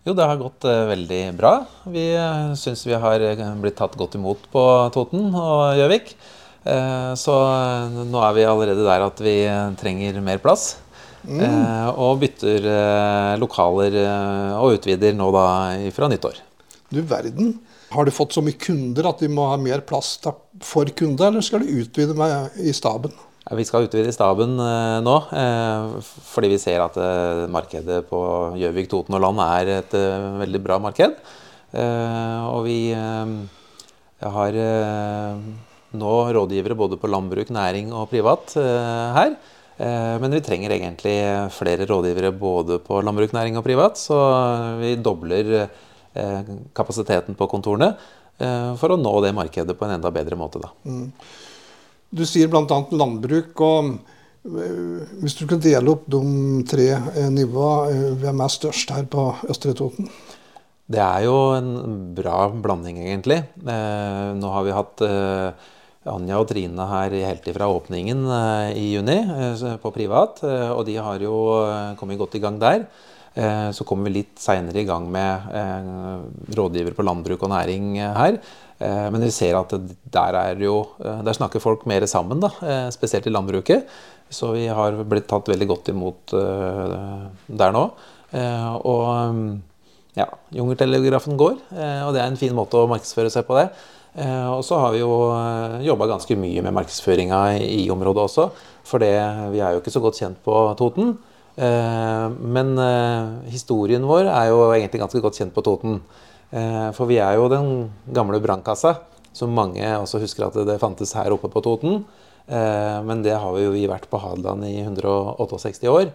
Jo, det har gått veldig bra. Vi synes vi har blitt tatt godt imot på Toten og Gjøvik. Så nå er vi allerede der at vi trenger mer plass. Og bytter lokaler og utvider nå da fra nyttår. Du verden, har du fått så mye kunder at de må ha mer plass for kunder, eller skal du utvide i staben? Vi skal utvide staben nå, fordi vi ser at markedet på Gjøvik, Toten og Land er et veldig bra marked. Og vi har nå rådgivere både på landbruk, næring og privat her. Men vi trenger egentlig flere rådgivere både på landbruk, næring og privat, så vi dobler kapasiteten på kontorene for å nå det markedet på en enda bedre måte da. Du sier blant annet landbruk, og hvis du kan dele opp de 3 nivåene, hvem er størst her på Østre Toten? Det er jo en bra blanding egentlig. Nå har vi hatt Anja og Trine her helt ifra åpningen i juni på privat, og de har jo kommet godt i gang der. Så kommer vi litt senere i gang med rådgiver på landbruk og næring her. Men vi ser at der snakker folk mer sammen da, spesielt i landbruket. Så vi har blitt tatt veldig godt imot der nå. Og ja, jungeltelegrafen går, og det er en fin måte å markedsføre seg på det. Og så har vi jo jobbet ganske mye med markedsføringen i området også, for vi er jo ikke så godt kjent på Toten. Men historien vår er jo egentlig ganske godt kjent på Toten. For vi er jo den gamle brannkassa, som mange også husker at det fantes her oppe på Toten. Men det har vi jo vært på Hadeland i 168 år.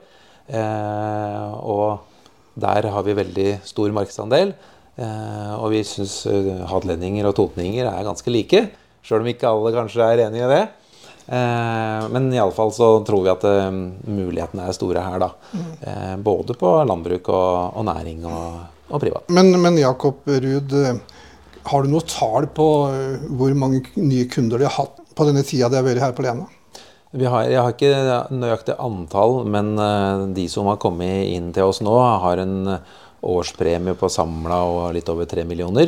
Og der har vi veldig stor markedsandel. Og vi synes hadelendinger og totninger er ganske like, selv om ikke alle kanskje er enige i det. Men i alle fall så tror vi at mulighetene er store her da. Både på landbruk og næring og privat. Men Jakob Ruud, har du noe tall på hvor mange nye kunder de har hatt på denne tiden de har vært her på Lena? Jeg har ikke nøyaktig antall, men de som har kommet inn til oss nå har en årspremie på samlet og litt over 3 millioner.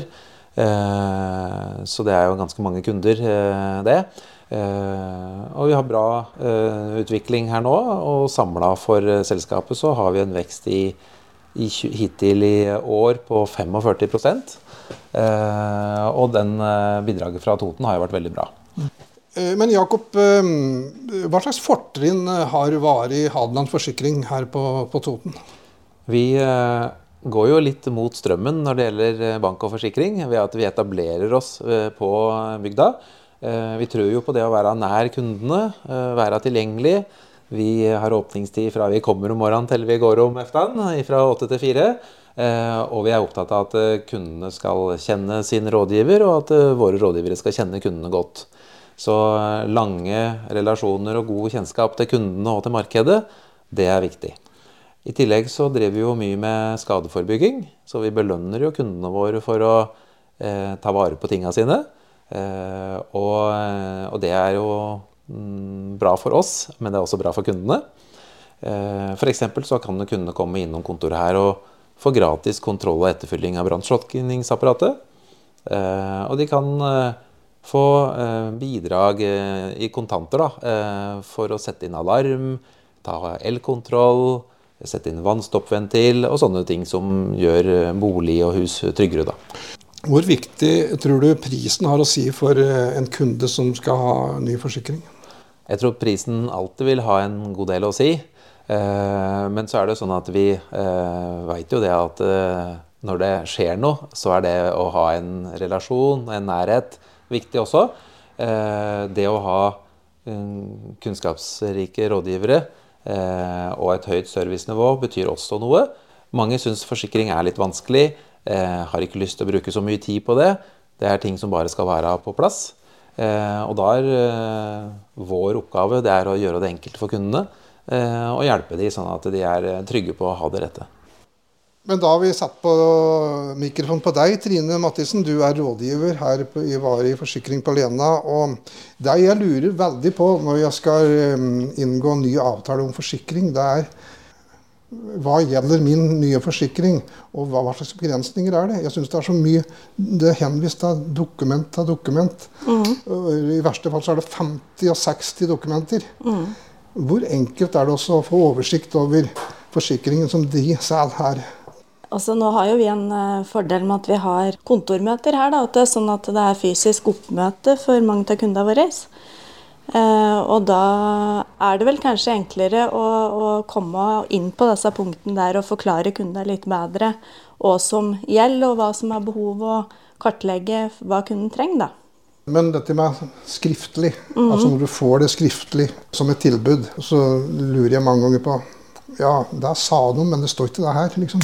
Så det er jo ganske mange kunder det. Og vi har bra utvikling her nå, og samlet for selskapet så har vi en vekst hittil i år på 45%. Og den bidraget fra Toten har jo vært veldig bra. Men Jakob, hva slags fortrinn har Vari Hadeland Forsikring her på Toten? Vi går jo litt mot strømmen når det gjelder bank og forsikring, ved at vi etablerer oss på bygda. Vi tror jo på det å være nær kundene, være tilgjengelig. Vi har åpningstid fra vi kommer om morgenen til vi går om eftermiddagen, fra 8 til 4. Og vi er opptatt av at kundene skal kjenne sin rådgiver, og at våre rådgivere skal kjenne kundene godt. Så lange relasjoner og god kjennskap til kundene og til markedet, det er viktig. I tillegg så driver vi jo mye med skadeforebygging, så vi belønner jo kundene våre for å ta vare på tingene sine. Og det er jo bra for oss, men det er også bra for kundene. For eksempel så kan kundene komme innom kontoret her og få gratis kontroll og etterfylling av brannslukningsapparatet. Og de kan få bidrag i kontanter da, for å sette inn alarm, ta elkontroll, sette inn vannstoppventil og sånne ting som gjør bolig og hus tryggere da. Hvor viktig tror du prisen har å si for en kunde som skal ha ny forsikring? Jeg tror prisen alltid vil ha en god del å si. Men så er det sånn at vi vet jo det at når det skjer noe, så er det å ha en relasjon, en nærhet, viktig også. Det å ha kunnskapsrike rådgivere og et høyt servicenivå betyr også noe. Mange synes forsikring er litt vanskelig, har ikke lyst til å bruke så mye tid på det. Det er ting som bare skal være på plass. Og da er vår oppgave det er å gjøre det enkelt for kundene, og hjelpe de sånn at de er trygge på å ha det rette. Men da har vi satt på mikrofonen på deg, Trine Mathisen. Du er rådgiver her i Vari Forsikring på Lena. Og det jeg lurer veldig på når jeg skal inngå en ny avtale om forsikring, det er hva gjelder min nye forsikring, og hva slags begrensninger det? Jeg synes det så mye, det henvist til dokument. I verste fall så det 50 og 60 dokumenter. Hvor enkelt det også å få oversikt over forsikringen som de selger her? Altså, nå har jo vi en fordel med at vi har kontormøter her, da, at det sånn at det fysisk oppmøte for mange av kundene våre. Og da det vel kanskje enklere å komme inn på disse punktene der og forklare kunder litt bedre hva som gjelder, og hva som behov, og kartlegge hva kunden trenger, da. Men dette med skriftlig, altså når du får det skriftlig som et tilbud, så lurer jeg mange ganger på, ja, det sa noe, men det står ikke det her, liksom.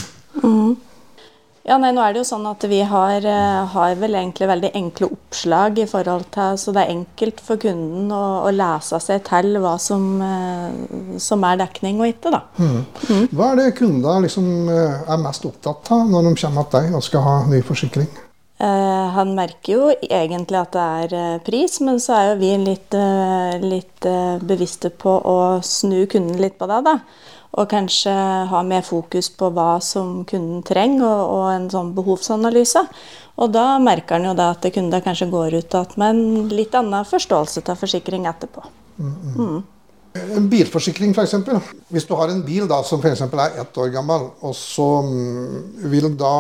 Ja, nei, nå det jo sånn at vi har vel egentlig veldig enkle oppslag i forhold til, så det enkelt for kunden å lese seg til hva som dekning og ikke, da. Hva det kundene liksom mest opptatt av når de kommer til deg og skal ha ny forsikring? Han merker jo egentlig at det pris, men så jo vi litt bevisste på å snu kunden litt på det, da. Og kanskje ha mer fokus på hva som kunden trenger, og en sånn behovsanalyse. Og da merker han jo da at kunden kanskje går ut med en litt annen forståelse av forsikring etterpå. En bilforsikring for eksempel. Hvis du har en bil da, som for eksempel 1 år gammel, og så vil da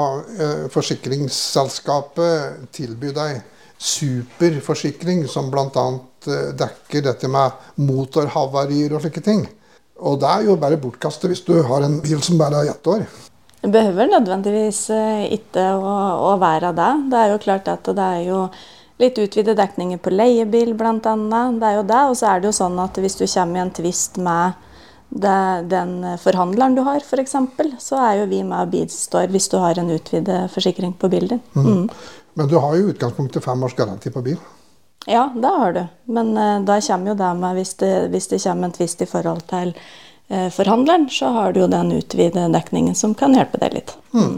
forsikringsselskapet tilby deg superforsikring, som blant annet dekker dette med motorhavarier og slike ting. Og det jo bare bortkastet hvis du har en bil som bare 1 år. Det behøver nødvendigvis ikke å være det. Det jo klart at det jo litt utvidet dekninger på leiebil blant annet. Det jo det, og så det jo sånn at hvis du kommer i en tvist med den forhandleren du har, for eksempel, så jo vi med og bistår hvis du har en utvidet forsikring på bilen din. Men du har jo utgangspunktet 5 års garanti på bil. Ja, det har du. Men da kommer jo det med, hvis det kommer en tvist i forhold til forhandleren, så har du jo den utvidede dekningen som kan hjelpe deg litt.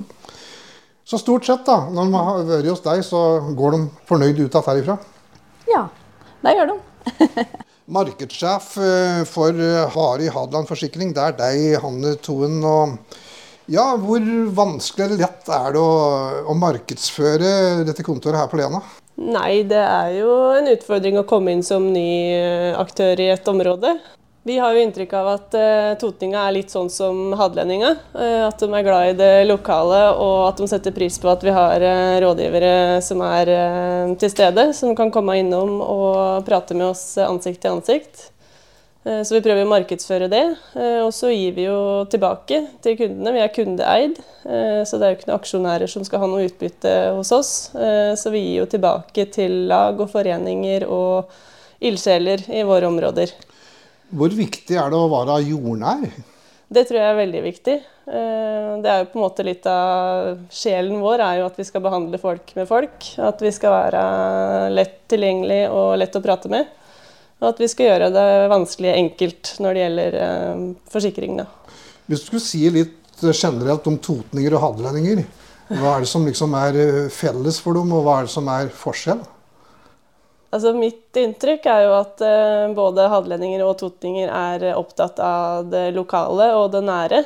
Så stort sett da, når man har vært hos deg, så går de fornøyd ut av herifra? Ja, det gjør de. Markedssjef for Hari Hadeland Forsikring, det deg, Hanne Toen. Og ja, hvor vanskelig eller lett det å markedsføre dette kontoret her på Lena? Nei, det jo en utfordring å komme inn som ny aktør i et område. Vi har jo inntrykk av at totninga litt sånn som hadelendinga. At de glad i det lokale, og at de setter pris på at vi har rådgivere som til stede, som kan komme innom og prate med oss ansikt til ansikt. Så vi prøver å markedsføre det, og så gir vi jo tilbake til kundene. Vi kundeeid, så det jo ikke noen aksjonærer som skal ha noe utbytte hos oss. Så vi gir jo tilbake til lag og foreninger og ildsjeler i våre områder. Hvor viktig det å være jordnær? Det tror jeg veldig viktig. Det jo på en måte litt av sjelen vår, jo at vi skal behandle folk med folk. At vi skal være lett tilgjengelig og lett å prate med. Og at vi skal gjøre det vanskelig enkelt når det gjelder forsikring. Hvis du skulle si litt generelt om totninger og hadelendinger, hva det som liksom felles for dem, og hva det som forskjell? Altså, mitt inntrykk jo at både hadelendinger og totninger opptatt av det lokale og det nære.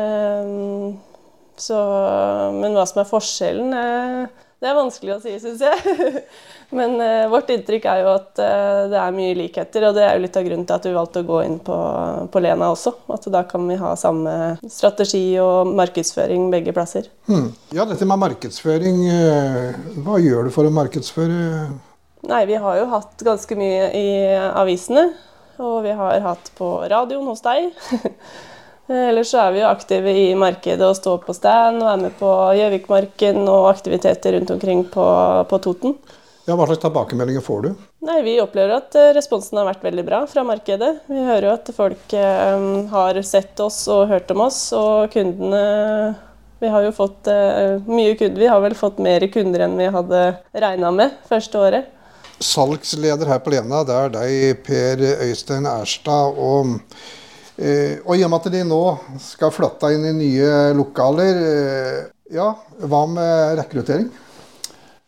Men hva som forskjellen, det vanskelig å si, synes jeg. Men vårt inntrykk jo at det mye likheter, og det jo litt av grunnen til at vi valgte å gå inn på Lena også. At da kan vi ha samme strategi og markedsføring begge plasser. Ja, dette med markedsføring, hva gjør du for å markedsføre? Nei, vi har jo hatt ganske mye i avisene, og vi har hatt på radioen hos deg. Ellers så vi jo aktive i markedet og står på stand og med på Gjøvikmarken og aktiviteter rundt omkring på Toten. Ja, hva slags tilbakemeldinger får du? Nei, vi opplever at responsen har vært veldig bra fra markedet. Vi hører jo at folk har sett oss og hørt om oss, og kundene, vi har jo fått mye kunder. Vi har vel fått mer kunder enn vi hadde regnet med første året. Salgsleder her på Lena, det deg, Per Øystein Erstad, og i og med at de nå skal flytte inn i nye lokaler, ja, hva med rekruttering?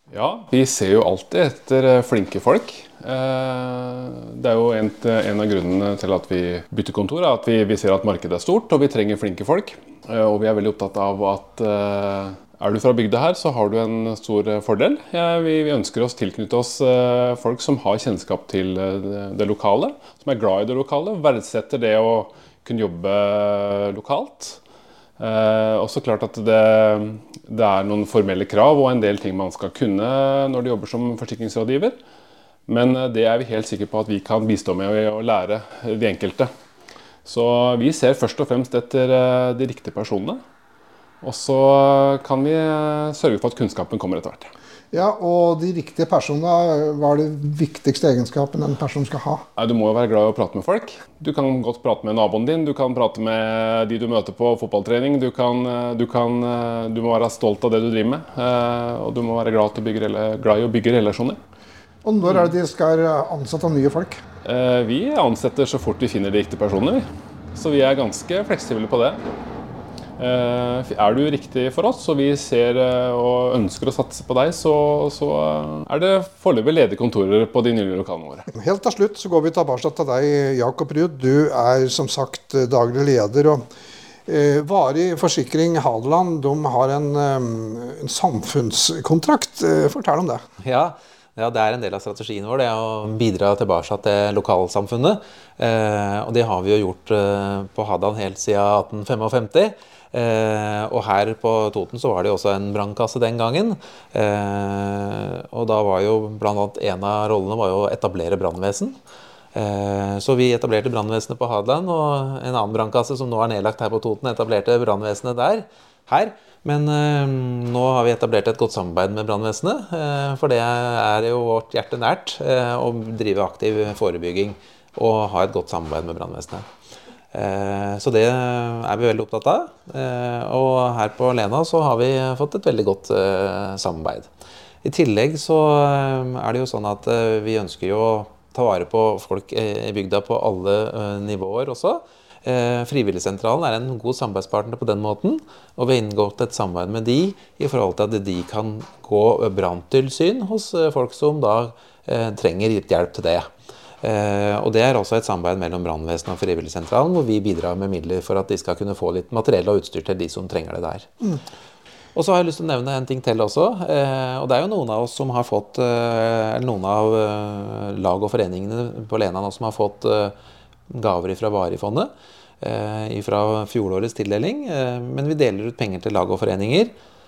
Ja, vi ser jo alltid etter flinke folk. Det jo en av grunnene til at vi bytter kontor, at vi ser at markedet stort, og vi trenger flinke folk. Og vi veldig opptatt av at du fra bygda her, så har du en stor fordel. Vi ønsker oss tilknytte oss folk som har kjennskap til det lokale, som glad i det lokale, verdsetter det å kunne jobbe lokalt. Også klart at det noen formelle krav og en del ting man skal kunne når du jobber som forsikringsrådgiver. Men det vi helt sikre på at vi kan bistå med å lære de enkelte. Så vi ser først og fremst etter de riktige personene. Og så kan vi sørge for at kunnskapen kommer etter hvert. Ja, og de riktige personene, hva det viktigste egenskapen en person skal ha? Du må jo være glad i å prate med folk. Du kan godt prate med naboen din, du kan prate med de du møter på fotballtrening. Du må være stolt av det du driver med, og du må være glad i å bygge relasjoner. Og når det de skal ansette nye folk? Vi ansetter så fort vi finner de riktige personene. Så vi ganske fleksible på det. Du riktig for oss, og vi ser og ønsker å satse på deg, så det foreløpig ledige kontorer på de nye lokalene våre. Helt til slutt så går vi tilbake til deg, Jakob Ruud. Du som sagt daglig leder. Og Varig Forsikring Hadeland, de har en samfunnskontrakt. Fortell om det. Ja, det en del av strategien vår, det å bidra tilbake til lokalsamfunnet. Og det har vi jo gjort på Hadeland helt siden 1855. Og her på Toten så var det jo også en brannkasse den gangen. Og da var jo blant annet en av rollene var jo å etablere brannvesen. Så vi etablerte brannvesenet på Hadeland, og en annen brannkasse som nå nedlagt her på Toten, etablerte brannvesenet her. Men nå har vi etablert et godt samarbeid med brannvesenet, for det jo vårt hjerte nært å drive aktiv forebygging og ha et godt samarbeid med brannvesenet. Så det vi veldig opptatt av, og her på Lena så har vi fått et veldig godt samarbeid. I tillegg så det jo sånn at vi ønsker jo å ta vare på folk i bygda på alle nivåer også. Frivilligsentralen en god samarbeidspartner på den måten, og vi har inngått et samarbeid med de i forhold til at de kan gå branntilsyn hos folk som da trenger hjelp til det. Og det også et samarbeid mellom brannvesenet og frivilligsentralen, hvor vi bidrar med midler for at de skal kunne få litt materiell og utstyr til de som trenger det der. Og så har jeg lyst til å nevne en ting til også, og det jo noen av oss som har fått, noen av lag og foreningene på Lena nå som har fått gaver fra Varig-fondet, fra fjorårets tildeling, men vi deler ut penger til lag og foreninger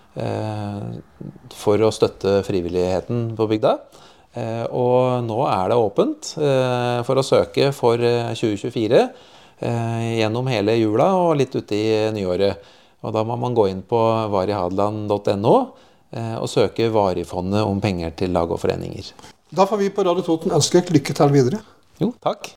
for å støtte frivilligheten på bygda. Og nå det åpent for å søke for 2024 gjennom hele jula og litt ute i nyåret. Og da må man gå inn på varihadeland.no og søke Varig-fondet om penger til lag og foreninger. Da får vi på Radio Toten ønske lykke til videre. Jo, takk.